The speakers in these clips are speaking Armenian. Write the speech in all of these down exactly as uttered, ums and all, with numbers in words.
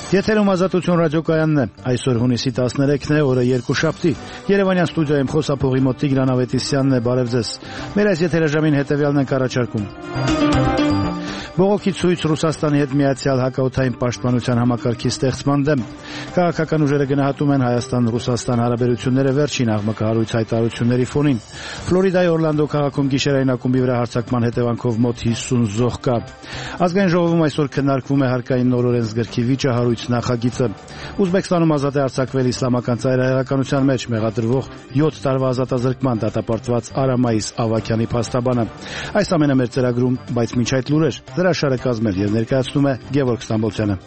Եթերում Ազատություն ռադիոկայանն է, այսօր հունիսի տասներեքն է, օրը երկուշաբթի, Երևանյան ստուդիայում խոսափողի մոտ Տիգրան Ավետիսյանն է, բարև ձեզ, մեր այս եթերաժամին հետևյալն ենք առաջարկում. Բողոքի ցույց Ռուսաստանի հետ միացյալ հակաօդային պաշտպանության համակարգի ստեղծման դեմ. Քաղաքական ուժերը գնահատում են Հայաստան-Ռուսաստան հարաբերությունները վերջին աղմկահարույց հայտարարությունների ֆոնին. Ֆլորիդայի Օրլանդո քաղաքում գիշերային ակումբի վրա հարձակման հետևանքով մոտ հիսուն զոհ կա. Ազգային ժողովում այսօր քննարկվում է հարկային նոր օրենսգրքի վիճահարույց նախագիծը. Ուզբեկստանում ազատ է արձակվել իսլամական ծայրահեղականության մեջ մեղադրվող յոթ տարվա ազատազրկման դատապարտված Արամայիս Ավագյանի փաստաբանը. Այս ամենը մեր ծրագրում, բայց մինչ այդ լուրեր. Հրաշարը կազմել եւ ներկայացնում է Գևորգ Ստամբոլցյանը։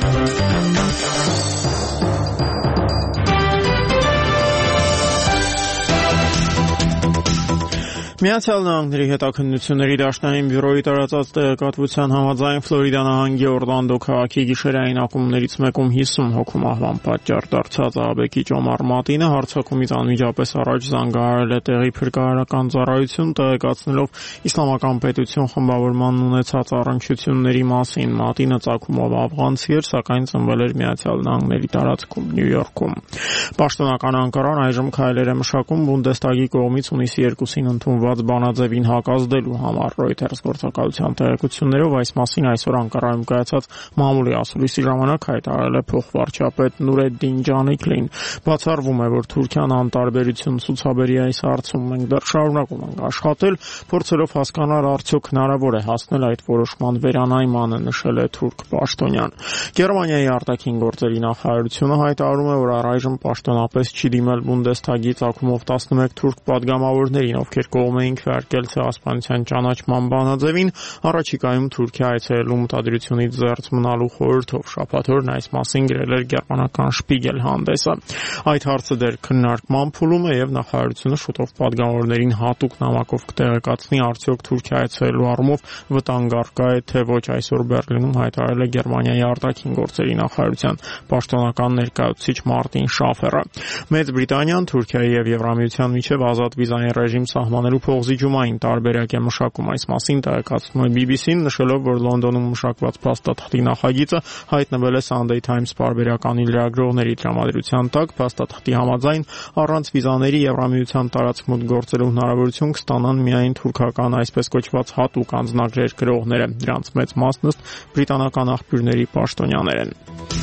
Միացյալ Նահանգների հետաքննությունների դաշնային բյուրոյի տարածած տեղեկատվության համաձայն Ֆլորիդա նահանգի Օրլանդո քաղաքի գիշերային ակումբներից մեկում հիսուն հոգու մահվան պատճառ դարձած ահաբեկիչ Օմար Մատինը հարձակումից անմիջապես առաջ զանգահարել է տեղի փրկարարական ծառայություն, տեղեկացնելով Իսլամական պետություն խմբավորմանն ունեցած առնչությունների մասին։ Մատինը ծագումով աֆղանցի էր, սակայն ծնվել էր Միացյալ Նահանգների տարածքում Նյու Յորքում։ Պաշտոնական Անկարան այժմ քայլեր է մշակում Բունդեստագի կողմից հունիսի երկուսին ընդունված բանաձևին հակազդելու համար։ Reuters գործակալության տեղեկություններով այս մասին այսօր Անկարայում կայացած մամուլի ասուլիսի ժամանակ հայտարարել է փոխվարչապետ Նուրեդդին Ջանիկլին։ Բացառվում է, որ Թուրքիան անտարբերություն ցուցաբերի այս հարցում։ Մենք դեռ շարունակում ենք աշխատել, փորձելով հասկանալ արդյոք հնարավոր է հասնել այդ որոշման վերանայմանը, նշել է թուրք պաշտոնյան։ Գերմանիայի արտաքին գործերի նախարարությունը հայտարարում է, որ առայժմ պաշտոնապես չի դիմել Բունդեստագի ծագումով տասնմեկ թուրք падգամավորներին, ովքեր կողմ էին քվեարկել ցեղասպանության ճանաչման բանաձևին, առաջիկայում Թուրքիա այցելելու մտադրությունից զերծ մնալու խորհրդով։ Շաբաթ օրն այս մասին գրել էր գերմանական Շպիգել հանդեսը։ Այդ հարցը դեռ քննարկման փուլում է եւ նախարարությունը շուտով падգամավորներին հատուկ նամակով կտեղեկացնի, արդյոք Թուրքիա այցելելու առումով վտանգ առկա է, թե ոչ, այսօր Բերլինում հայտարարել է Գերմանիայի արտաքին գործերի նախարարության պաշտոնական ներկայացուցիչ Մարտին Շաֆերը։ Մեծ Բրիտանիան Թուրքիայի եւ Եվրամիության միջև ազատ վիզային ռեժիմ սահմանելու փոխզիջումային տարբերակ է մշակում։ Այս մասին տեղեկացնում է բի բի սին, նշելով, որ Լոնդոնում մշակված փաստաթղթի նախագիծը հայտնվել է Sunday Times պարբերականի լրագրողների տրամադրության տակ։ Փաստաթղթի համաձայն առանց վիզաների Եվրամիության տարածքմուտք գործելու հնարավորություն կստանան միայն թուրքական այսպես կոչված հատուկ անձնագրեր գրողները։ Դրանց մեծ մասն ըստ բրիտանական աղբյուրների պաշտոնյաներ են։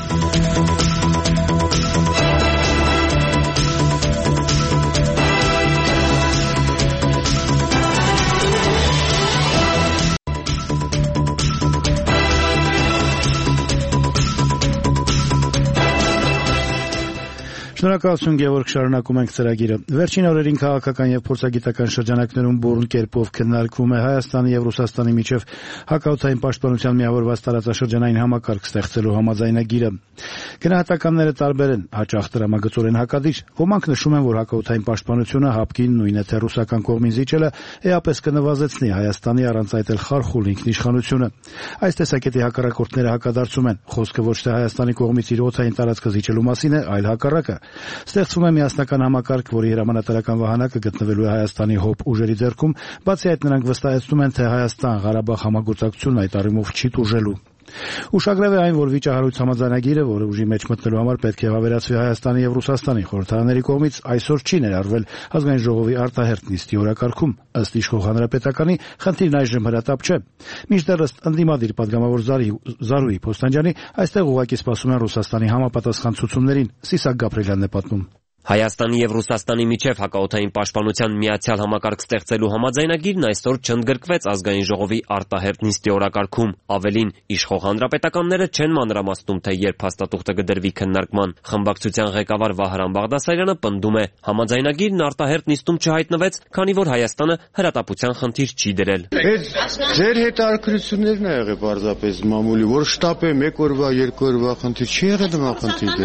Շնորհակալություն Գևորգ, շարունակում ենք ծրագիրը։ Վերջին օրերին քաղաքական եւ փորձագիտական շրջանակներում բուրըն կերպով քննարկվում է Հայաստանի եւ Ռուսաստանի միջև հակաօդային պաշտպանության միավորված տարածաշրջանային համակարգ ստեղծելու համաձայնագիրը։ Գնահատականները տարբեր են, հաճախ տրամագծորեն հակադիր։ Ոմանք նշում են, որ հակաօդային պաշտպանությունը հապկին նույնը թե ռուսական կողմին զիջելը էապես կնվազեցնի Հայաստանի առանց այդ էլ խարխուլ ինքնիշխանությունը։ Այս տեսակետի հակառակորդները հակադարձում են։ Խոսքը ոչ թե Հայաստանի կողմից իր օդային տարածքը զիջելու մասին է, այլ հակառակը։ Ստեղծվում է միասնական համակարգ, որի հրամանատարական վահանակը գտնվելու է Հայաստանի հոբ ուժերի ձեռքում, բացի այդ նրանք վստահեցնում են, թե Հայաստան-Ղարաբաղ համագործակցությունն այդ առումով չի տուժելու։ Ուշագրավ է այն, որ վիճահարույց համաձայնագիրը, որը ուժի մեջ մտնելու համար պետք է հավերացվի Հայաստանի եւ Ռուսաստանի խորհրդարանների կողմից, այսօր չի ներառվել Ազգային ժողովի արտահերթ նիստի օրակարգում։ Ըստ իշխող հանրապետականի, խնդիրն այժմ հրատապ չէ։ Մինչդեռ ըստ ընդդիմադիր падգամավոր Զարուհի Փոստանջյանի, այստեղ ուղղակի սպասում են Ռուսաստանի համապատասխան ցուցումներին։ Սիսակ Գաբրելյանն է պատմում։ Հայաստանի եւ Ռուսաստանի միջև հակաօդային պաշտպանության միացյալ համակարգ ստեղծելու համաձայնագիրն այսօր չընդգրկվեց Ազգային ժողովի արտահերթ նիստի օրակարգում։ Ավելին, իշխող հանրապետականները չեն մանրամասնում, թե երբ փաստաթուղթը կդրվի քննարկման։ Խմբակցության ղեկավար Վահրամ Բաղդասարյանը պնդում է, համաձայնագիրն արտահերթ նիստում չհայտնվեց, քանի որ Հայաստանը հրատապության խնդիր չի դրել։ Ձեր հետաքրքրություններն է եղել պարզապես մամուլի, որ շտապ է մեկ օրվա, երկու օրվա խնդիր չի եղել, նման խնդիր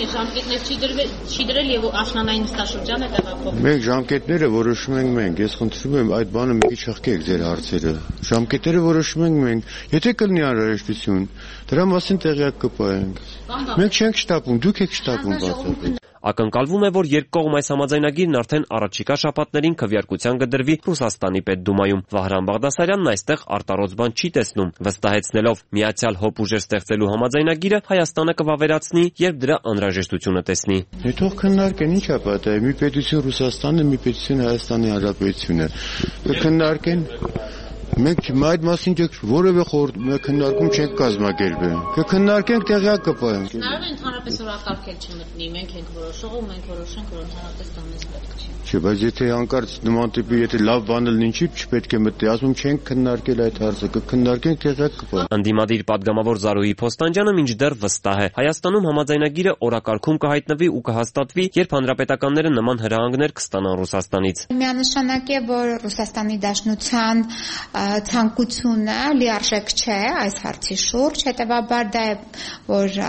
դրվել։ Չի դրել եւ աշնանային նստաշրջան է տեղափոխվում։ Մենք ժամկետները որոշում ենք մենք։ Ես խնդրում եմ այդ բանը մի քիչ հղկեք ձեր հարցերը։ Ժամկետները որոշում ենք մենք։ Եթե կլինի անհրաժեշտություն, դրա մասին տեղյակ կպահենք։ Մենք չենք շտապում, դուք եք շտապում բացառապես։ Ակնկալվում է, որ երկկողմ այս համաձայնագիրն արդեն առաջիկա շաբաթներին քվեարկության կդրվի Ռուսաստանի Պետդումայում։ Վահրամ Բաղդասարյանն այստեղ արտառոց բան չի տեսնում, վստահեցնելով միացյալ հոբ ուժեր ստեղծելու համաձայնագիրը Հայաստանը կվավերացնի, երբ դրա անհրաժեշտությունը տեսնի։ Հետո քննարկեն, ի՞նչ է պատահել, մի պետություն Ռուսաստանը, մի պետություն Հայաստանի Հանրապետությունը։ Քննարկեն Մենք այդ մասին որևէ քննարկում չենք կազմակերպել։ Կքննարկենք, տեղյակ կպահենք։ Կարող է ընդհանրապես օրակարգել չմտնի, մենք ենք որոշող ու մենք որոշենք, որ ընդհանրապես դա մեզ պետք չի։ Չէ, բայց եթե հանկարծ նման տիպի եթե լավ բան լինի, ինչի՞ չպետք է մտնի, ասում չենք քննարկել այդ հարցը, կքննարկենք, տեղյակ կպահենք։ Անդիմադիր падգամավոր Զարուհի Փոստանջյանը մինչդեռ վստահ է, Հայաստանում համաձայնագիրը օրակարգում կհայտնվի ու կհաստատվի, երբ հանրապետականները նման հրահանգներ կստանան Ռուսաստանից։ Միանշանակ է, որ Ռուսաստանի Դաշնության ցանկությունը լիարժեք չէ այս հարցի շուրջ, հետևաբար դա է, որ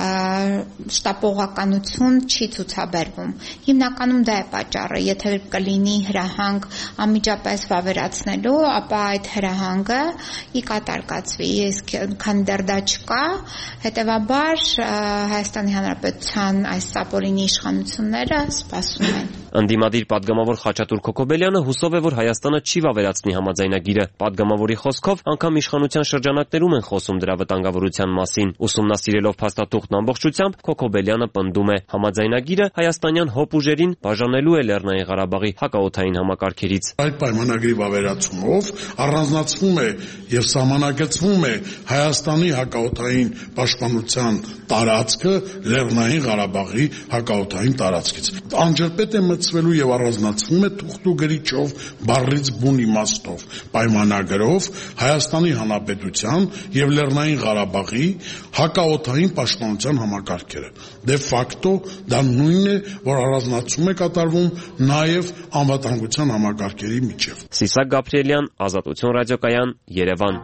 շտապողականություն չի ցուցաբերվում։ Հիմնականում դա է պատճառը, եթե կլինի հրահանգ անմիջապես վավերացնելու, ապա այդ հրահանգը ի կատար կացվի, իսկ քան դեռ դա չկա, հետևաբար Հայաստանի Հանրապետության այս սապորինի իշխանությունները սպասում են։ Անդիմադիր падգամավոր Խաչատուր Քոքոբելյանը հուսով է, որ Հայաստանը չի վավերացնի համաձայնագիրը։ Падգամավորի խոսքով, անգամ իշխանության շրջանակներում են խոսում դրա վտանգավորության մասին։ Ուսումնասիրելով փաստաթուղթն ամբողջությամբ, Քոքոբելյանը պնդում է, համաձայնագիրը հայաստանյան հոբ ուժերին բաժանելու է Լեռնային Ղարաբաղի հակաօդային համակարգերից։ Այդ պայմանագրի վավերացումով առանձնացվում է եւ սահմանակեցվում է Հայաստանի հակաօդային պաշտպանության տարածքը Լեռնային Ղարաբաղի հակաօդային տարածքից։ Անջրպետ է մտցվելու եւ առանձնացվում է թուղթ ու գրիչով բառից բուն իմաստով պայմանագրով Հայաստանի Հանրապետության եւ Լեռնային Ղարաբաղի հակաօդային պաշտպանության համակարգերը։ Դե ֆակտո դա նույնն է, որ առանձնացում է կատարվում նաեւ անվտանգության համակարգերի միջև։ Սիսակ Գաբրիելյան, Ազատություն ռադիոկայան, Երևան։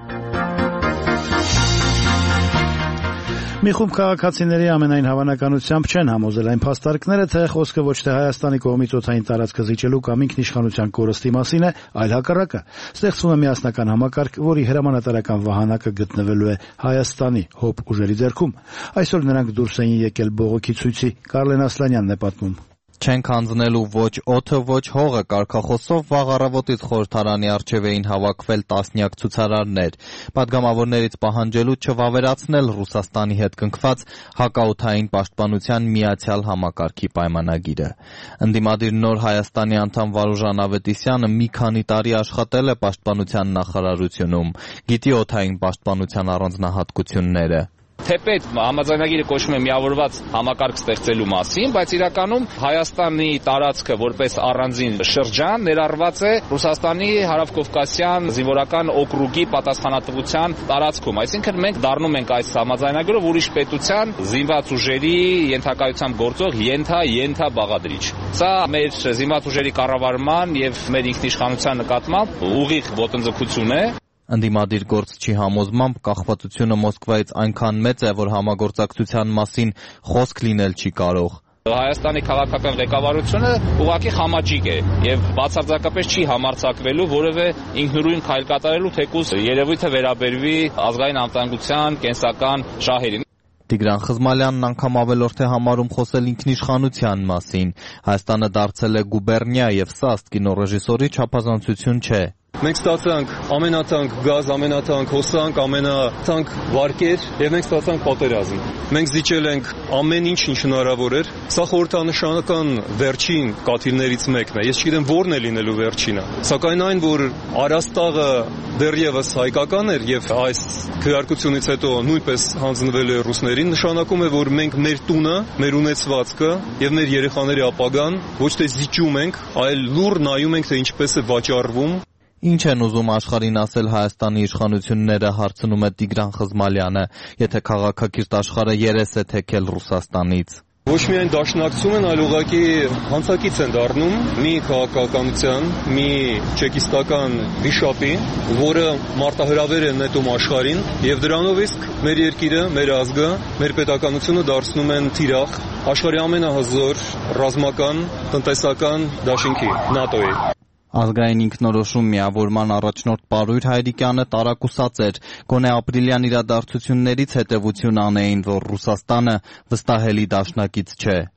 Մի խումբ քաղաքացիների ամենայն հավանականությամբ չեն համոզել այն փաստարկները, թե խոսքը ոչ թե Հայաստանի կողմից օդային տարածքը զիջելու կամ ինքնիշխանության կորստի մասին է, այլ հակառակը։ Ստեղծվում է միասնական համակարգ, որի հրամանատարական վահանակը գտնվելու է Հայաստանի հոբ ուժերի ձեռքում։ Այսօր նրանք դուրս էին եկել բողոքի ցույցի։ Կարլեն Ասլանյանն է պատմում։ Չենք հանձնելու ոչ օդը, ոչ հողը կարգախոսով վաղ առավոտից խորհրդարանի առջև էին հավաքվել տասնյակ ցուցարարներ, падգամավորներից պահանջելու չվավերացնել Ռուսաստանի հետ կնքված հակաօդային պաշտպանության միացյալ համակարգի պայմանագիրը։ Ընդդիմադիր Նոր Հայաստանի անդամ Վարուժան Ավետիսյանը մի քանի տարի աշխատել է պաշտպանության նախարարությունում, գիտի օդային պաշտպանության առանձնահատկությունները։ Թեպետ համաձայնագիրը կոչվում է միավորված համակարգ ստեղծելու մասին, բայց իրականում Հայաստանի տարածքը որպես առանձին շրջան ներառված է Ռուսաստանի հարավկովկասյան զինվորական օկրուգի պատասխանատվության տարածքում։ Այսինքն մենք դառնում ենք այս համաձայնագրով ուրիշ պետության զինված ուժերի ենթակայությամբ գործող ենթա-ենթա բաղադրիչ։ Սա մեր զինված ուժերի կառավարման եւ մեր ինքնիշխանության նկատմամբ ուղիղ ոտնձգություն է։ Ընդդիմադիր գործչի համոզմամբ կախվածությունը Մոսկվայից այնքան մեծ է, որ համագործակցության մասին խոսք լինել չի կարող։ Հայաստանի քաղաքական ղեկավարությունը ուղղակի խամաճիկ է եւ բացարձակապես չի համարձակվելու որևէ ինքնուրույն քայլ կատարելու, թեկուզ երևույթը վերաբերվի ազգային անվտանգության կենսական շահերին։ Տիգրան Խզմալյանն անգամ ավելորդ է համարում խոսել ինքնիշխանության մասին։ Հայաստանը դարձել է գուբերնիա եւ սա ըստ կինոռեժիսորի չափազանցություն չէ։ Մենք ստացանք ամենաթանկ գազ, ամենաթանկ հոսանք, ամենաթանկ վարկեր եւ մենք ստացանք պատերազմ։ Մենք զիջել ենք ամեն ինչ, ինչ հնարավոր էր։ Սա խորհրդանշանական վերջին կաթիլներից մեկն է։ Ես չգիտեմ որն է լինելու վերջինը։ Սակայն այն, որ Արաստաղը դեռևս հայկական էր եւ այս քվեարկությունից հետո նույնպես հանձնվել է ռուսներին, նշանակում է, որ մենք մեր տունը, մեր ունեցվածքը եւ մեր երեխաների ապագան ոչ թե զիջում ենք, այլ լուռ նայում ենք, թե ինչպես է վաճառվում։ Ինչ են ուզում աշխարհին ասել Հայաստանի իշխանությունները, հարցնում է Տիգրան Խզմալյանը, եթե քաղաքակիրթ աշխարհը երես է թեքել Ռուսաստանից։ Ոչ միայն դաշնակցում են, այլ ուղղակի հանցակից են դառնում մի քաղաքականության, մի չեկիստական վիշապի, որը մարտահրավեր է նետում աշխարհին, եւ դրանով իսկ մեր երկիրը, մեր ազգը, մեր պետականությունը դարձնում են թիրախ աշխարհի ամենահզոր ռազմական, տնտեսական դաշինքի՝ ՆԱՏՕ-ի։ Ազգային ինքնորոշում միավորման առաջնորդ Պարույր Հայրիկյանը տարակուսած էր, գոնե ապրիլյան իրադարձություններից հետևություն անեին, որ Ռուսաստանը վստահելի դաշնակից չէ։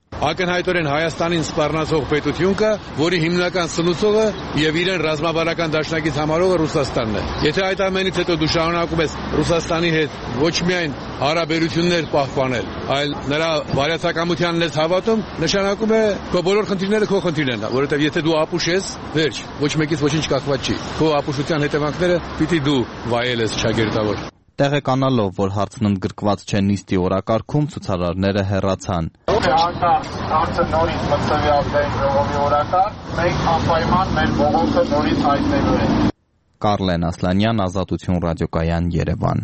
Ակնհայտորեն Հայաստանին սպառնացող պետություն կա, որի հիմնական սնուցողը եւ իրեն ռազմավարական դաշնակից համարողը Ռուսաստանն է։ Եթե այդ ամենից հետո դու շարունակում ես Ռուսաստանի հետ ոչ միայն հարաբերություններ պահպանել, այլ նրա բարյացակամությանն ես հավատում, նշանակում է քո բոլոր խնդիրները քո խնդիրն են, որովհետեւ եթե դու ապուշ ես, վերջ, ոչ մեկից ոչինչ կախված չի։ Քո ապուշության հետևանքները պիտի դու վայել ես ճագերտավոր։ Տեղեկանալով, որ հարցն ընդգրկված չէ նիստի օրակարգում, ցուցարարները հեռացան։ Անկախ հարցը նորից մտցվի ազգային ժողովի օրակարգ, մենք անպայման մեր բողոքը նորից հայտնելու ենք։ Կարլեն Ասլանյան, Ազատություն ռադիոկայան, Երևան։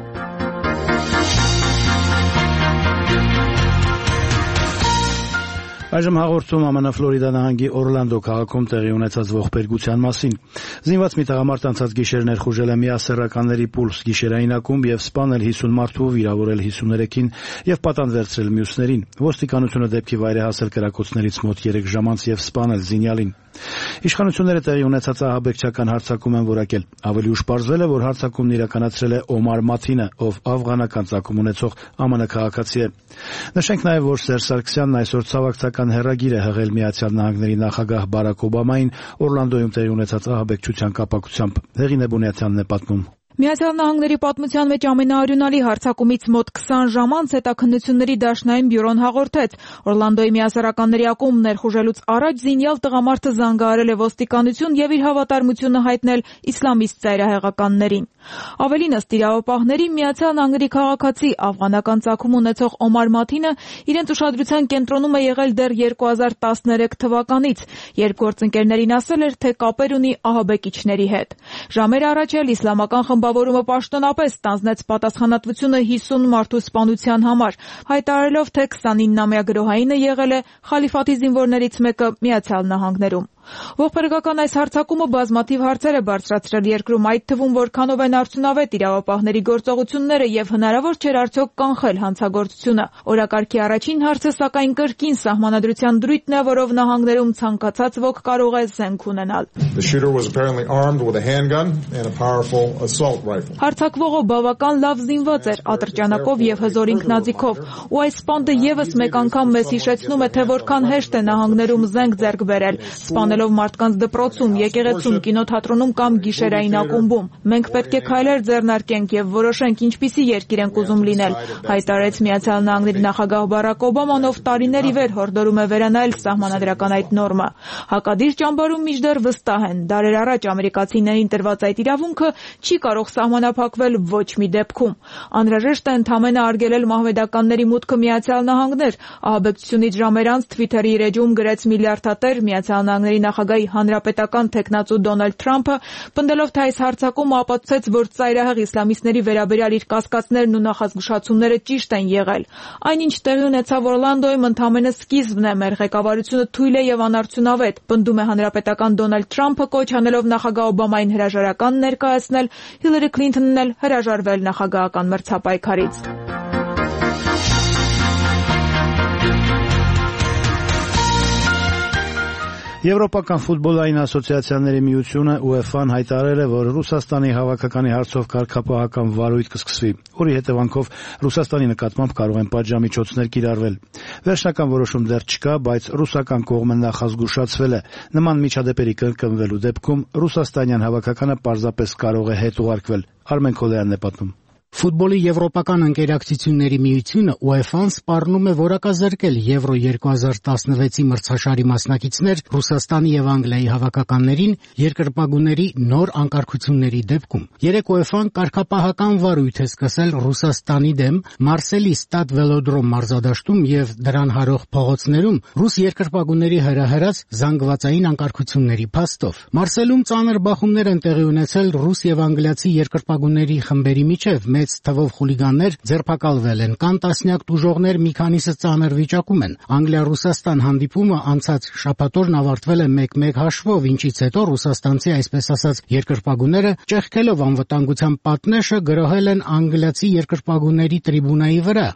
Այժմ հաղորդում ԱՄՆ Ֆլորիդա նահանգի Օրլանդո քաղաքում տեղի ունեցած ողբերգության մասին։ Զինված մի տղամարդ անցած գիշեր ներխուժել է միասեռականների պուլս գիշերային ակումբ եւ սպանել հիսուն մարդու, վիրավորել հիսուներեքին եւ պատանդ վերցրել մյուսներին։ Ոստիկանությունը դեպքի վայր է հասել կրակոցներից մոտ երեք ժամ անց եւ սպանել զինյալին։ Իշխանությունները տեղի ունեցած ահաբեկչական հարձակում են որակել։ Ավելի ուշ պարզվել է, որ հարձակումն իրականացրել է Օմար Մաթինը, ով աֆղանական ծագում ունեցող ԱՄՆ քաղաքացի է։ Նշենք նաև, որ Սերժ Սարգսյանն այսօր ցավակցական հեռագիր է հղել Միացյալ Նահանգների նախագահ Բարակ Օբամային Օրլանդոյում տեղի ունեցած ահաբեկչության կապակցությամբ։ Հեղինե Բունյացյանն է պատմում։ Միացյալ Նահանգների պատմության մեջ ամենաարյունալի հարձակումից մոտ քսան ժամ անց հետաքննությունների դաշնային բյուրոն հաղորդեց. Օրլանդոյի միասեռականների ակումբ ներխուժելուց առաջ զինյալ տղամարդը զանգահարել է ոստիկանություն եւ իր հավատարմությունը հայտնել իսլամիստ ծայրահեղականներին։ Ավելին, ըստ իրավապահների, Միացյալ Նահանգների քաղաքացի աֆղանական ծագում ունեցող Օմար Մաթինը իրենց ուշադրության կենտրոնում է եղել դեռ երկու հազար տասներեք թվականից, երբ գործընկերներին ասել էր, թե կապեր ունի ահաբեկիչների հետ։ Ժամեր առաջ էլ իսլամական խմբավորումը պաշտոնապես ստանձնեց պատասխանատվությունը հիսուն մարդու սպանության համար, հայտարարելով, թե քսանինամյա գրոհայինը եղել է խալիֆատի զինվորներից մեկը Միացյալ Նահանգներում։ Ողբերգական այս հարձակումը բազմաթիվ հարցեր է բարձրացրել երկրում, այդ թվում որքանով են արդյունավետ իրավապահների գործողությունները եւ հնարավոր չէր արդյոք կանխել հանցագործությունը։ Օրակարգի առաջին հարցը, սակայն, կրկին սահմանադրության դրույթն է, որով նահանգներում ցանկացած ոք կարող է զենք ունենալ։ Հարձակվողը բավական լավ զինված էր, ատրճանակով եւ հզոր ինքնաձիգով, ու այս սպանդը եւս մեկ անգամ մեզ հիշեցնում է, թե որքան հեշտ է նահանգներում զենք ձեռք բերել, սպանելով մարդկանց դպրոցում, եկեղեցում, կինոթատրոնում կամ գիշերային ակումբում։ Մենք պետք է քայլեր ձեռնարկենք եւ որոշենք ինչպիսի երկիր ենք ուզում լինել, հայտարարեց Միացյալ Նահանգների նախագահ Բարակ Օբաման, ով տարիներ ի վեր հորդորում է վերանայել սահմանադրական այդ նորմը։ Հակադիր ճամբարում մինչդեռ վստահ են, դարեր առաջ ամերիկացիներին տրված այդ իրավունքը չի կարող սահմանափակվել ոչ մի դեպքում։ Անհրաժեշտ է ընդհանրապես արգելել մահմեդականների մուտքը Միացյալ Նահանգներ։ Ահաբեկչությունից ժամեր անց Twitter-ի իր էջում գրեց միլիարդատեր Միացյալ Նահանգների նախագահի հանրապետական թեկնածու Դոնալդ Թրամփը, պնդելով, թե այս հարձակումը ապացուցեց, որ ծայրահեղ իսլամիստների վերաբերյալ իր կասկածներն ու նախազգուշացումները ճիշտ են եղել։ Այնինչ տեղի ունեցավ Օրլանդոյում, ընդհանրապես սկիզբն է, մեր ղեկավարությունը թույլ է եւ անարդյունավետ, պնդում է հանրապետական Դոնալդ Թրամփը, կոչ անելով նախագահ Օբամային հրաժարական ներկայացնել, Հիլարի Քլինթոնն էլ հրաժարվել նախագահական մրցապայքարից։ Եվրոպական ֆուտբոլային ասոցիացիաների միությունը ՈՒԵՖԱ-ն հայտարարել է, որ Ռուսաստանի հավաքականի հարցով կարգապահական վարույթ կսկսվի, որի հետևանքով Ռուսաստանի նկատմամբ կարող են պատժամիջոցներ կիրառվել։ Վերջնական որոշում դեռ չկա, բայց ռուսական կողմը նախազգուշացվել է. նման միջադեպերի կրկնվելու դեպքում ռուսաստանյան հավաքականը պարզապես կարող է հետ ուղարկվել։ Արմեն Քոլյանն է պատմում։ Ֆուտբոլի եվրոպական ընկերակցությունների միությունը ՈՒԵՖԱ-ն սպառնում է որակազրկել Եվրո երկու հազար տասնվեցի մրցաշարի մասնակիցներ Ռուսաստանի եւ Անգլիայի հավաքականներին երկրպագուների նոր անկարգությունների դեպքում։ Երեք ՈՒԵՖԱ-ն կարգապահական վարույթ է սկսել Ռուսաստանի դեմ Մարսելի Ստադ Վելոդրոմ մարզադաշտում եւ դրան հարող փողոցներում ռուս երկրպագուների հրահրած զանգվածային անկարգությունների փաստով։ Մարսելում ծանր բախումներ են տեղի ունեցել ռուս եւ անգլիացի երկրպագուների խմբերի միջև։ Մեծ թվով խուլիգաններ ձերբակալվել են, կան տասնյակ տուժողներ, մի քանիսը ծանր վիճակում են։ Անգլիա-Ռուսաստան հանդիպումը անցած շաբաթօրն ավարտվել է մեկ մեկ հաշվով, ինչից հետո ռուսաստանցի այսպես ասած երկրպագուները ճեղքելով անվտանգության պատնեշը գրոհել են անգլիացի երկրպագուների տրիբունայի վրա։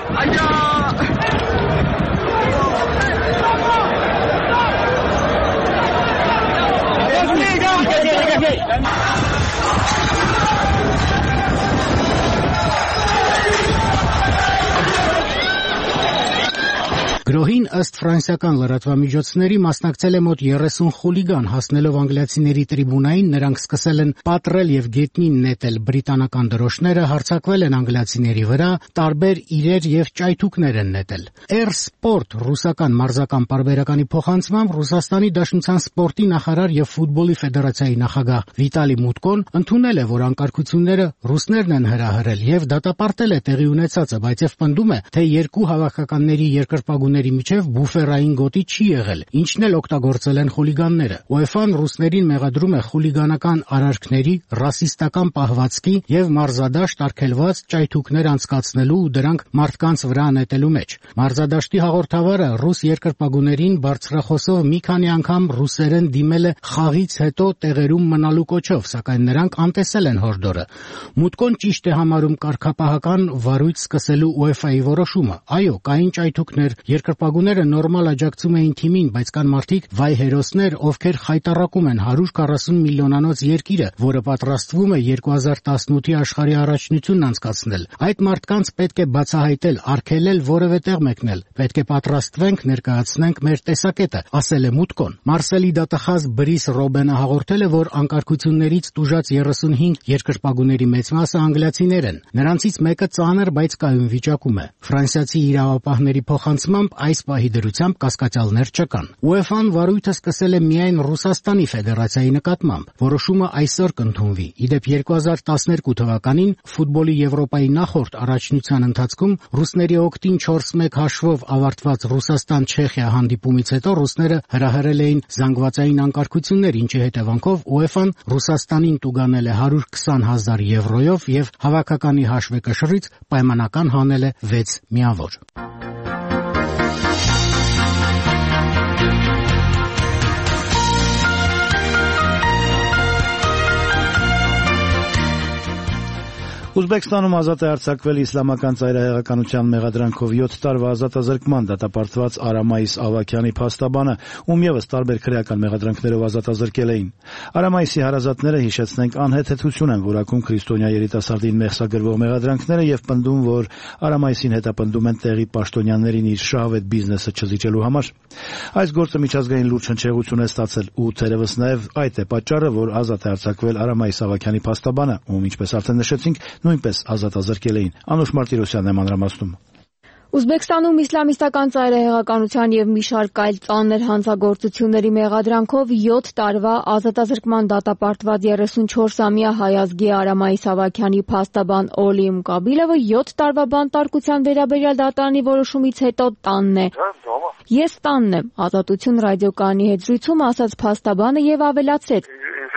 Գրոհին ըստ ֆրանսիական լրատվամիջոցների մասնակցել է մոտ երեսուն խուլիգան, հասնելով անգլիացիների տրիբունային նրանք սկսել են պատռել եւ գետնին նետել բրիտանական դրոշները, հարձակվել են անգլիացիների վրա, տարբեր իրեր եւ ճայթուկներ են նետել։ Air Sport ռուսական մարզական պարբերականի փոխանցմամբ Ռուսաստանի Դաշնության սպորտի նախարար եւ ֆուտբոլի ֆեդերացիայի նախագահ Վիտալի Մուտկոն ընդունել է, որ անկարգությունները ռուսներն են հրահրել եւ դատապարտել է տեղի ունեցածը, բայց եւ պնդում է, թե երկու հավաքականների երկրպագուների միջև բուֆերային գոտի չի եղել, ինչն էլ օգտագործել են խուլիգանները։ UEFA-ն ռուսներին մեղադրում է խուլիգանական արարքների, ռասիստական պահվածքի եւ մարզադաշտ արգելված ճայթուկներ անցկացնելու ու դրանք մարդկանց վրա նետելու մեջ։ Մարզադաշտի հաղորդավարը ռուս երկրպագուներին բարձրախոսով մի քանի անգամ ռուսերեն դիմել է խաղից հետո տեղերում մնալու կոչով, սակայն նրանք անտեսել են հորդորը։ Մուտկոն ճիշտ է համարում կարգապահական վարույց սկսելու UEFA-ի որոշումը։ Այո, կային ճայթուկներ, երկրպագուները նորմալ աջակցում էին թիմին, բայց կան մարդիկ, վայ հերոսներ, ովքեր խայտառակում են հարյուր քառասուն միլիոնանոց երկիրը, որը պատրաստվում է երկու հազար տասնութի աշխարհի առաջնությունն անցկացնել։ Այդ մարդկանց պետք է բացահայտել, արգելել որևէ տեղ մեկնել։ Պետք է պատրաստվենք, ներկայացնենք մեր տեսակետը, ասել է Մուտկոն։ Մարսելի դատախազ Բրիս Ռոբենը հաղորդել է, որ անկարգություններից տուժած երեսունհինգ երկրպագուների մեծ մասը անգլիացիներ են։ Նրանցից մեկը ծանր, բայց կայուն վիճակում է։ Ֆրանսիացի իրավապահների փոխանցմամբ այս պահի դրությամբ կասկածյալներ չկան։ UEFA-ն վարույթը սկսել է միայն Ռուսաստանի Ֆեդերացիայի նկատմամբ։ Որոշումը այսօր կընդունվի։ Իդեպ երկու հազար տասներկու թվականին ֆուտբոլի Եվրոպայի նախորդ առաջնության ընթացքում ռուսների օգտին չորս մեկ հաշվով ավարտված Ռուսաստան-Չեխիա հանդիպումից հետո ռուսները հրահրել էին զանգվածային անկարգություններ, ինչի հետևանքով UEFA-ն Ռուսաստանին տուգանել է հարյուր քսան հազար եվրոյով եւ հավաքականի հաշվեկշռից պայմանական հանել է վեց միավոր։ Ուզբեկստանում ազատ է արձակվել իսլամական ծայրահեղականության մեղադրանքով յոթ տարվա ազատազրկման դատապարտված Արամայիս Ավագյանի փաստաբանը, ում ևս տարբեր քրեական մեղադրանքներով ազատազրկել էին։ Արամայիսի հարազատները, հիշեցնենք, անհեթեթություն են որակում քրիստոնյա երիտասարդին մեղսագրվող մեղադրանքները եւ պնդում, որ Արամայիսին հետապնդում են տեղի պաշտոնյաներին իր շահավետ բիզնեսը չզիջելու համար։ Այս գործը միջազգային լուրջ հնչեղություն է ստացել ու թերևս նաեւ այդ է պատճառը, որ ազատ է արձակվել Արամայիս Ավագյանի փաստաբանը, ում ինչպես արդեն նշեցինք, նույնպես ազատազրկել էին։ Անուշ Մարտիրոսյանն է մանրամասնում։ Ուզբեկստանում իսլամիստական ծայրահեղականության եւ մի շարք այլ ծանր հանցագործությունների մեղադրանքով յոթ տարվա ազատազրկման դատապարտված երեսունչորսամյա հայազգի Արամայիս Ավագյանի փաստաբան Օլիմ Կաբիլովը յոթ տարվա բանտարկության վերաբերյալ դատարանի որոշումից հետո տանն է։ Ես տանն եմ, Ազատություն ռադիոկայանի հետ զրույցում ասաց փաստաբանը եւ ավելացրեց.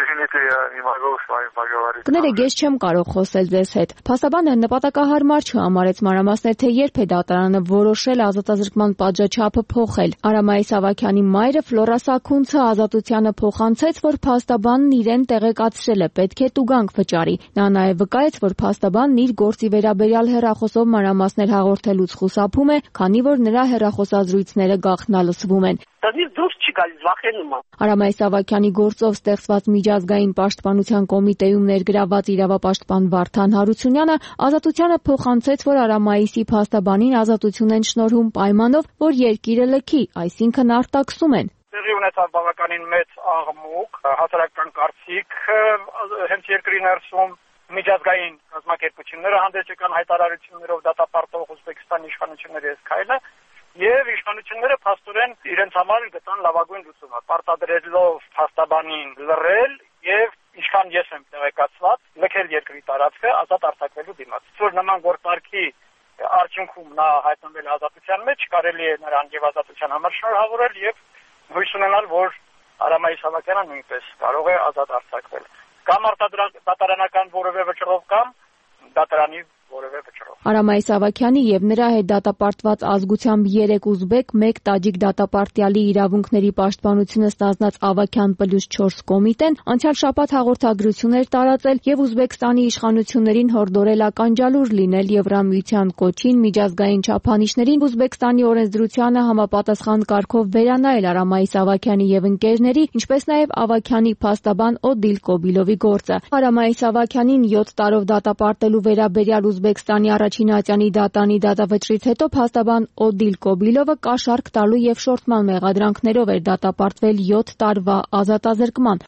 Կներեք, ես չեմ կարող խոսել ձեզ հետ։ Փաստաբանը նպատակահարմար չհամարեց մանրամասներ, թե երբ է դատարանը որոշել ազատազրկման պատժաչափը փոխել։ Արամայիս Ավագյանի մայրը Ֆլորա Սաքունցը ազատությանը փոխանցեց, որ փաստաբանն իրեն տեղեկացրել է, պետք է տուգանք վճարի։ Նա նաև վկայեց, որ փաստաբանն իր գործի վերաբերյալ հեռախոսով մանրամասներ հաղորդելուց խուսափում է, քանի որ նրա հեռախոսազրույցները գաղտնալսվում են։ Արամայիս Ավագյանի գործով ստեղծված միջազգային պաշտպանության կոմիտեում ներգրաված իրավապաշտպան Վարդան Հարությունյանը ազատությանը փոխանցեց, որ Արամայիսի փաստաբանին ազատություն են շնորհում պայմանով, որ երկիրը լքի, այսինքն արտաքսում են։ Տեղի ունեցավ բավականին մեծ աղմուկ, հասարակական կարծիք հենց երկրի ներսում միջազգային կազմակերպությունները հանդես եկան հայտարարություններով դատապարտող Ուզբեկստանի իշխանությունների այս քայլը եւ իշխանությունները փաստորեն իրենց համար գտան լավագույն լուծումը, պարտադրելով փաստաբանին լռել եւ ինչքան ես եմ տեղեկացված, լքել երկրի տարածքը ազատ արձակվելու դիմաց։ Որ նման գործարքի արդյունքում նա հայտնվել ազատության մեջ, կարելի է նրան եւ ազատության համար շնորհավորել եւ հույս ունենալ, որ Արամայիս Ավագյանը նույնպես կարող է ազատ արձակվել։ Կամ արտադրանական որևէ վճռով կամ դատարանի որևէ վճռով։ Արամայիս Ավագյանի եւ նրա հետ դատապարտված ազգությամբ երեք ուզբեկ, մեկ տաջիկ դատապարտյալի իրավունքների պաշտպանությունը ստանձնած Ավագյան պլյուս չորս կոմիտեն անցյալ շաբաթ հաղորդագրություն էր տարածել եւ Ուզբեկստանի իշխանություններին հորդորել ականջալուր լինել Եվրամիության կոչին միջազգային չափանիշներին Ուզբեկստանի օրենսդրությանը համապատասխան կարգով վերանայել Արամայիս Ավագյանի եւ ընկերների, ինչպես նաեւ Ավագյանի փաստաբան Օդիլ Կոբիլովի գործը։ Արամայիս Ավագյանին յոթ տարով դատապարտելու վերաբերյալ Ուզբեկստանի առաջին ատյանի դատանի դատավճռից հետո փաստաբան Օդիլ Կոբիլովը կաշառք տալու եւ շորթման մեղադրանքներով էր դատապարտվել յոթ տարվա ազատազրկման։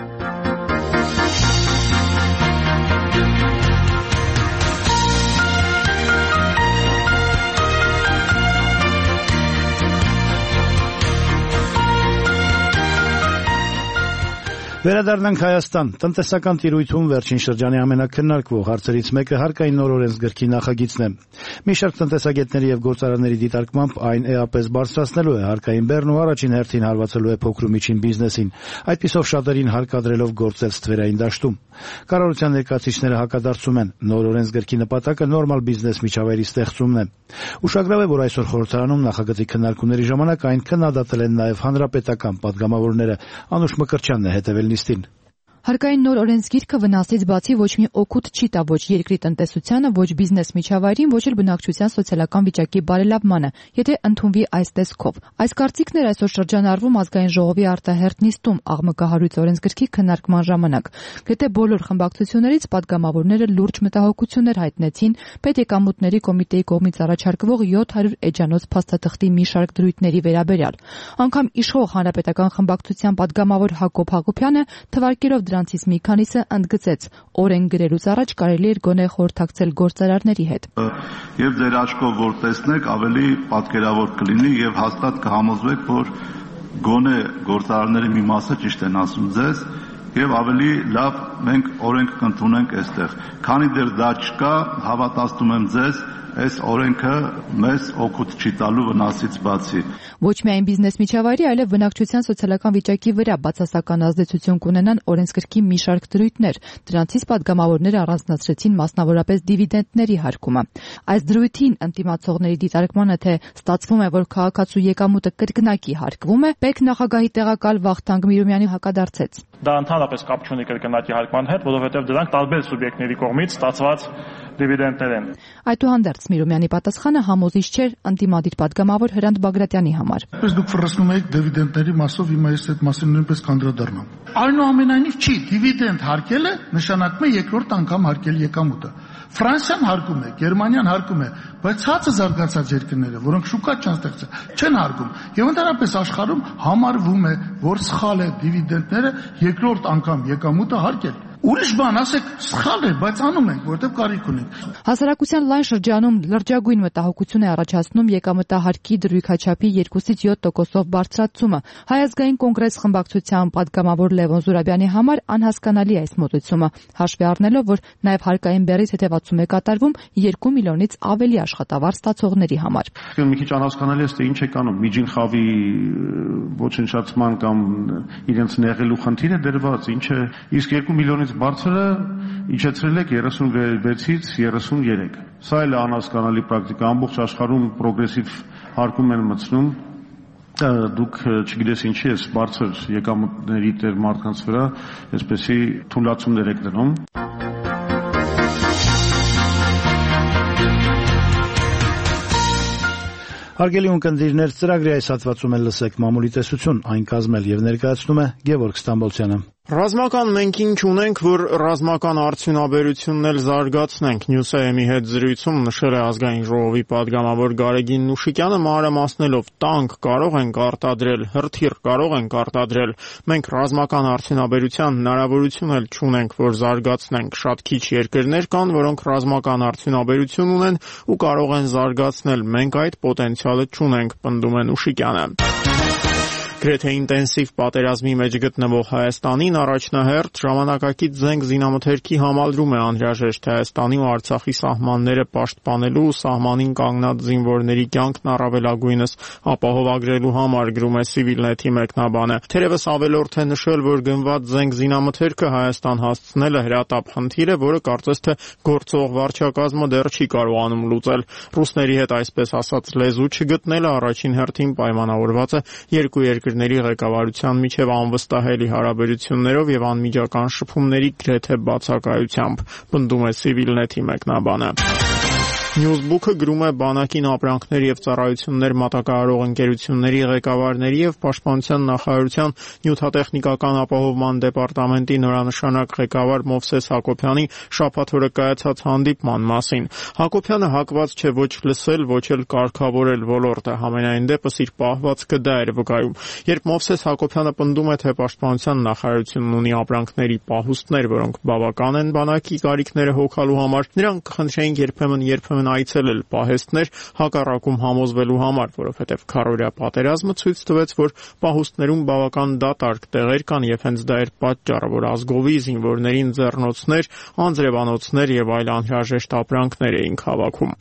Վերադառնանք Հայաստան։ Տնտեսական տիրույթում վերջին շրջանի ամենակննարկվող հարցերից մեկը հարկային նոր օրենսգրքի նախագիծն է։ Մի շարք տնտեսագետների եւ գործարանների դիտարկմամբ այն էապես բարձրացնելու է հարկային բեռն ու առաջին հերթին հարվածելու է փոքր ու միջին բիզնեսին, այդպիսով շատերին հարկադրելով գործել ստվերային դաշտում։ Կառավարության ներկայացուցիչները հակադարձում են, նոր օրենսգրքի նպատակը նորմալ բիզնես միջավայրի ստեղծումն է։ Ուշագրավ է, որ այսօր խորհրդարանում նախագծի քննարկումների ժամանակ այն քննադատել են նաև հանրապետական падգամավորները։ Անուշ Մկրտչյանն է հետևել նիստին։ Հարկային նոր օրենսգիրքը վնասից բացի ոչ մի օգուտ չի տա ոչ երկրի տնտեսությանը, ոչ բիզնես միջավայրին, ոչ էլ բնակչության սոցիալական վիճակի բարելավմանը, եթե ընդունվի այս տեսքով։ Այս կարծիքն էր այսօր շրջանառվում ազգային ժողովի արտահերթ նիստում աղմկահարույց օրենսգրքի քննարկման ժամանակ։ Գրեթե բոլոր խմբակցություններից падգամավորները լուրջ մտահոգություններ հայտնեցին պետեկամուտների կոմիտեի կողմից առաջարկվող յոթ հարյուր էջանոց փաստաթղթի մի շարք դրույթների վերաբերյալ։ Անգամ իշխող հանրապետական խմբակցության падգամավոր Հակոբ Հակոբյանը թվարկելով դրանցից մի քանիսը ընդգծեց, օրենք գրելուց առաջ կարելի էր գոնե խորհրդակցել գործարարների հետ։ Եվ ձեր աչքով որ տեսնեք, ավելի պատկերավոր կլինի եւ հաստատ կհամոզվեք, որ գոնե գործարարների մի մասը ճիշտ են ասում ձեզ եւ ավելի լավ մենք օրենք կընդունենք այստեղ։ Քանի դեռ դա չկա, հավատացնում եմ ձեզ, այս օրենքը մեզ օգուտ չի տալու վնասից բացի։ Ոչ միայն բիզնես միջավայրի, այլև բնակչության սոցիալական վիճակի վրա բացասական ազդեցություն կունենան օրենսգրքի մի շարք դրույթներ։ Դրանցից падգամավորները առանձնացրեցին մասնավորապես դիվիդենդների հարկումը։ Այս դրույթին ընդդիմացողների դիտարկմանը, թե ստացվում է, որ քաղաքացու եկամուտը կրկնակի հարկվում է, Պետ նախագահի տեղակալ Վախթանգ Միրումյանի հակադարձեց։ Դա ընդհանրապես կապ չունի կրկնակի հարկման հետ, որովհետև դրանք տարբեր սուբյեկտների կողմից ստացված դիվիդենդներ են։ Այդուհանդերձ Միրումյանի պատասխանը համոզիչ չէր ընդդիմադիր падգամավոր Հրանտ Բագրատյանի համար։ Պես դուք ֆռսնում եք դիվիդենդների մասով, հիմա ես այդ մասին նույնպես կանդրադառնամ։ Այնուամենայնիվ չի, դիվիդենդ հարկելը նշանակում է երկրորդ անգամ հարկել եկամուտը։ Ֆրանսիան հարկում է, Գերմանիան հարկում է, բայց ցածր զարգացած երկրները, որոնք շուկա չեն ստեղծել, չեն հարկում։ Եվ ընդհանրապես աշխարհում համարվում է, որ սխալ է դիվիդենդները երկրորդ անգամ եկամուտը հարկել։ Ուրիշ բան ասեք, սխալ է, բայց անում ենք, որտեղ կարիք ունենք։ Հասարակության լայն շրջանում լրջագույն մտահոգություն է առաջացնում եկամտահարկի դրույքաչափի երկուսից յոթ տոկոսով բարձրացումը։ Հայ ազգային կոնգրես խմբակցության падգամավոր Լևոն Զուրաբյանի համար անհասկանալի է այս մոտեցումը, հաշվի առնելով, որ նաև հարկային բեռից հետևացում է կատարվում երկու միլիոնից ավելի աշխատավարձ ստացողների համար։ Մի քիչ անհասկանալի է, թե ինչ է կանում, միջին խավի ոչնչացման կամ իրենց նեղելու խնդիր է դրված, ինչ է, իսկ երկու միլիոնից բարձրը իջեցրել եք երեսունվեցից երեսուներեք։ Սա էլ է անհասկանալի պրակտիկա, ամբողջ աշխարհում պրոգրեսիվ հարկում են մտցնում, դուք չգիտես ինչի ես բարձր եկամուտների տեր մարդկանց վրա այսպեսի թույլատումներ եք դնում։ Հարգելի ունկնդիրներ, ծրագրի այս հատվածում էլ լսեք մամուլի տեսություն, այն կազմել եւ ներկայացնում է Գևորգ Ստամբոլցյանը։ Ռազմական մենք ինչ ունենք, որ ռազմական արդյունաբերությունն էլ զարգացնենք։ Նյուսայեմի հետ զրույցում նշել է ազգային ժողովի падգամավոր Գարեգին Նուշիկյանը, մանրամասնելով տանկ կարող ենք արտադրել, հրթիռ կարող ենք արտադրել։ Մենք ռազմական արդյունաբերության հնարավորություն էլ չունենք, որ զարգացնենք։ Շատ քիչ երկրներ կան, որոնք ռազմական արդյունաբերություն ունեն ու կարող են զարգացնել։ Մենք այդ պոտենցիալը չունենք, պնդում է Նուշիկյանը։ Գրեթե ինտենսիվ պատերազմի մեջ գտնվող Հայաստանին առաջնահերթ ժամանակակից զենք զինամթերքի համալրում է անհրաժեշտ Հայաստանի ու Արցախի սահմանները պաշտպանելու ու սահմանին կանգնած զինվորների կյանքն առավելագույնս ապահովագրելու համար, գրում է Civilnet-ի մեկնաբանը։ Թերևս ավելորդ է նշել, որ գնված զենք զինամթերքը Հայաստան հասցնելը հրատապ խնդիր է, որը կարծես թե գործող վարչակազմը դեռ չի կարողանում լուծել։ Ռուսների հետ այսպես ասած լեզու չգտնելը առաջին հերթին պայմանավորված է երկու երկրների ների ղեկավարության միջև անվստահելի հարաբերություններով եւ անմիջական շփումների գրեթե բացակայությամբ, պնդում է Civilnet-ի մեկնաբանը։ Newsbook-ը գրում է բանակին ապրանքներ եւ ծառայություններ մատակարարող ընկերությունների ղեկավարների եւ Պաշտպանության նախարարության նյութատեխնիկական ապահովման դեպարտամենտի նորանշանակ ղեկավար Մովսես Հակոբյանի շաբաթ օրը կայացած հանդիպման մասին։ Հակոբյանը հակված չէ ոչ լսել, ոչ էլ կարգավորել ոլորտը, համենայն դեպս իր պահվածքը դա էր վկայում։ Երբ Մովսես Հակոբյանը պնդում է, թե Պաշտպանության նախարարությունն ունի ապրանքների պահուստներ, որոնք բավական են բանակի կարիքները հոգալու համար, նրանք կխնդրեին երբեմն երբեմն այցելել պահեստներ հակառակում համոզվելու համար, որովհետև քառօրյա պատերազմը ցույց տվեց, որ պահուստներում բավական դատարկ տեղեր կան եւ հենց դա էր պատճառը, որ ազգովի զինվորներին ձեռնոցներ, անձրևանոցներ եւ այլ անհրաժեշտ ապրանքներ էին հավաքում։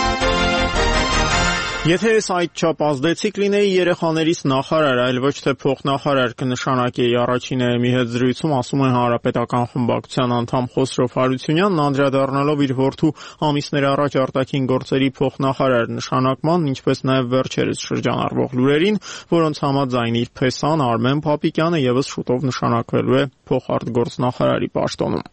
Եթե ես այդչափ ազդեցիկ լինեի երեխաներիս նախարար, այլ ոչ թե փոխնախարար կնշանակեի առաջինը մի հետ զրույցում, ասում է Հանրապետական խմբակցության անդամ Խոսրով Հարությունյանն, անդրադառնալով իր որդու ամիսներ առաջ արտաքին գործերի փոխնախարար նշանակման, ինչպես նաև վերջերս շրջանառվող լուրերին, որոնց համաձայն իր փեսան Արմեն Փապիկյանը եւս շուտով նշանակվելու է փոխարտգործնախարարի պաշտոնում։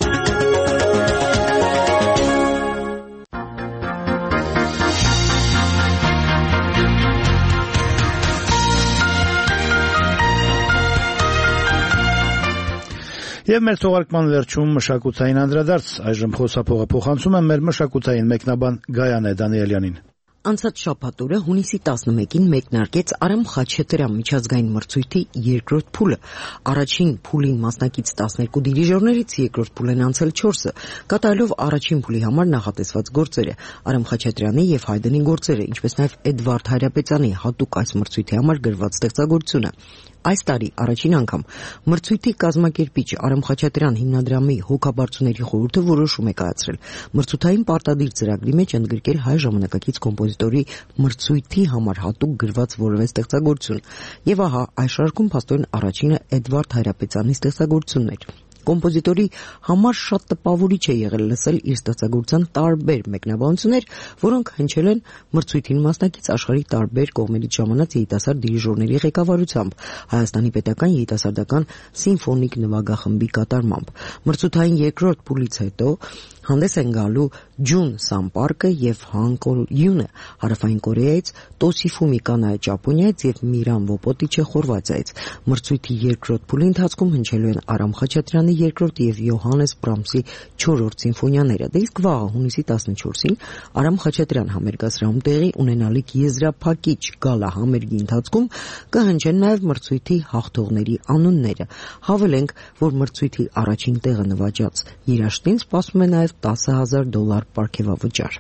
Եվ մեր թողարկման վերջում մշակութային անդրադարձ, այժմ խոսափողը փոխանցում եմ մեր մշակութային մեկնաբան Գայանե Դանիելյանին։ Անցած շաբաթ օրը հունիսի տասնմեկին մեկնարկեց Արամ Խաչատրյան միջազգային մրցույթի երկրորդ փուլը։ Առաջին փուլին մասնակից տասներկու դիրիժորներից երկրորդ փուլ են անցել չորսը, կատարելով առաջին փուլի համար նախատեսված գործերը։ Արամ Խաչատրյանի եւ Հայդենի գործերը, ինչպես նաեւ Էդվարդ Հայրապետյանի հատուկ այս մրցույթի համար գրված ստեղծագործությունը։ Այս տարի առաջին անգամ մրցույթի կազմակերպիչ Արամ Խաչատրյան հիմնադրամի հոգաբարձուների խորհուրդը որոշում է կայացրել մրցութային պարտադիր ծրագրի մեջ ընդգրկել հայ ժամանակակից կոմպոզիտորի մրցույթի համար հատուկ գրված որևէ ստեղծագործություն։ Եվ ահա այս շարքում փաստորեն առաջինը Էդվարդ Հայրապետյանի ստեղծագործությունն էր։ Կոմպոզիտորի համար շատ տպավորիչ է եղել լսել իր ստեղծագործության տարբեր մեկնաբանություններ, որոնք հնչել են մրցույթին մասնակից աշխարհի տարբեր կողմերից ժամանած երիտասարդ դիրիժորների ղեկավարությամբ, Հայաստանի պետական երիտասարդական սիմֆոնիկ նվագախմբի կատարմամբ։ Մրցութային երկրորդ փուլից հետո հանդես են գալու Ջուն Սամպարկը եւ Հանկոլ Յունը Հարավային Կորեայից, Տոսիֆումի կանայը Ճապոնիայից եւ Միրան Վոպոտիչը Խորվաթիայից։ Մրցույթի երկրորդ փուլի ընթացքում հնչելու են Արամ Խաչատրյանի երկրորդ եւ Յոհաննես Բրամսի չորրորդ սիմֆոնիաները։ Դե իսկ վաղը հունիսի տասնչորսին Արամ Խաչատրյան համերգասրահում տեղի ունենալիք եզրափակիչ գալա համերգի ընթացքում կհնչեն նաեւ մրցույթի հաղթողների անունները։ Հավելենք, որ մրցույթի առաջին տեղը նվաճած երաժշտին սպասում է նաեւ տասը հազար դոլար պարգևավճար։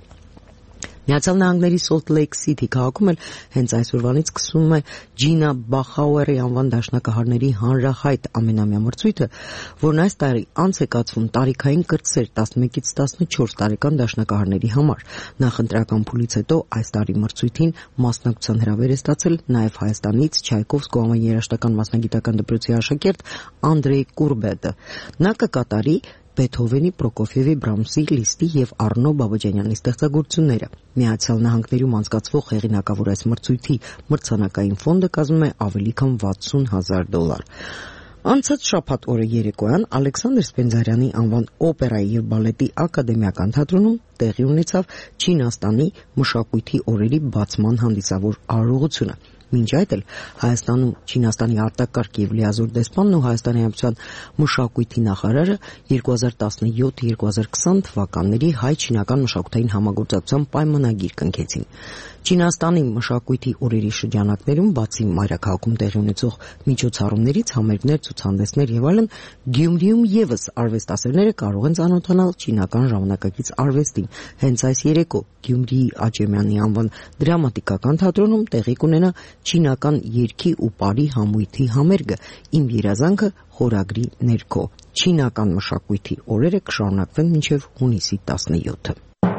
Միացյալ Նահանգների Սոլտ Լեյք Սիթի քաղաքում էլ հենց այսօրվանից սկսվում է Ջինա Բախաուերի անվան դաշնակահարների հանրահայտ ամենամյա մրցույթը, որն այս տարի անց է կացվում տարիքային կրտսեր տասնմեկից տասնչորս տարեկան դաշնակահարների համար։ Նախընտրական փուլից հետո այս տարի մրցույթին մասնակցության հրավեր է ստացել նաև Հայաստանից Չայկովսկու անվան երաժշտական մասնագիտական դպրոցի աշակերտ Անդրեյ Կուրբետը։ Նա կկատարի Բեթհովենի, Պրոկոֆիևի, Բրամսի, Լիստի եւ Արնո Բաբաջանյանի ստեղծագործությունները։ Միացյալ Նահանգներում անցկացվող հեղինակավոր այս մրցույթի մրցանակային ֆոնդը կազմում է ավելի քան վաթսուն հազար դոլար։ Անցած շաբաթ օրը երեկոյան Ալեքսանդր Սպենդիարյանի անվան օպերայի եւ բալետի ակադեմիական թատրոնում տեղի ունեցավ Չինաստանի մշակույթի օրերի բացման հանդիսավոր արարողությունը։ Մինչ այդ էլ Հայաստանում Չինաստանի արտակարգ եւ լիազոր դեսպանն ու Հայաստանի Հանրապետության մշակույթի նախարարը երկու հազար տասնյոթ երկու հազար քսան թվականների հայ-չինական մշակութային համագործակցության պայմանագիր կնքեցին։ Չինաստանի մշակույթի օրերի շրջանակներում բացի մայրաքաղաքում տեղի ունեցող միջոցառումներից, համերգներ, ցուցահանդեսներ եւ այլն, Գյումրիում եւս արվեստասերները կարող են ծանոթանալ չինական ժամանակակից արվեստին։ Հենց այս երեկո Գյումրիի Աճեմյանի անվան դրամատիկական թատրոնում տեղի կունենա չինական երգի ու պարի համույթի համերգը «Իմ երազանքը» խորագրի ներքո։ Չինական մշակույթի օրերը կշարունակվեն մինչև հունիսի տասնյոթը։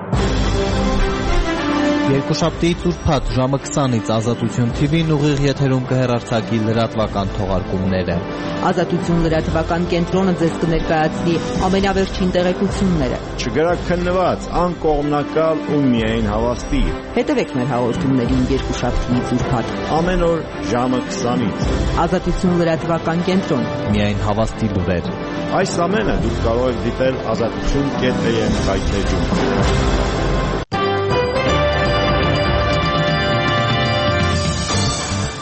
Երկուշաբթի ծուրփաթ ժամը քսանից Ազատություն թի վին ուղիղ եթերում կհեռարձակի լրատվական թողարկումները։ Ազատություն լրատվական կենտրոնը ձեզ կներկայացնի ամենավերջին տեղեկությունները։ Չգրաքննված, անկողմնակալ ու միայն հավաստի։ Հետևեք մեր հաղորդումներին երկուշաբթի ծուրփաթ ամեն օր ժամը քսանից։ Ազատություն լրատվական կենտրոն։ Միայն հավաստի լուրեր։ Այս ամենը դուք կարող եք դիտել ազատություն կետ էմ սայթերում։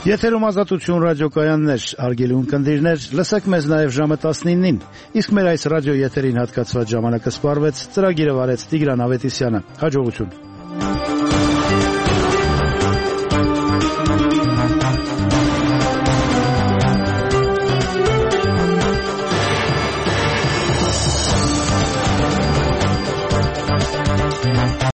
Եթերում Ազատություն ռադիոկայաններ, արգելի ունկնդիրներ, լսեք մեզ նաև ժամը տասնինին, իսկ մեր այս ռադիո եթերին հատկացված ժամանակը սպառվեց, ծրագիրը վարեց Տիգրան Ավետիսյանը։ Հաջողություն։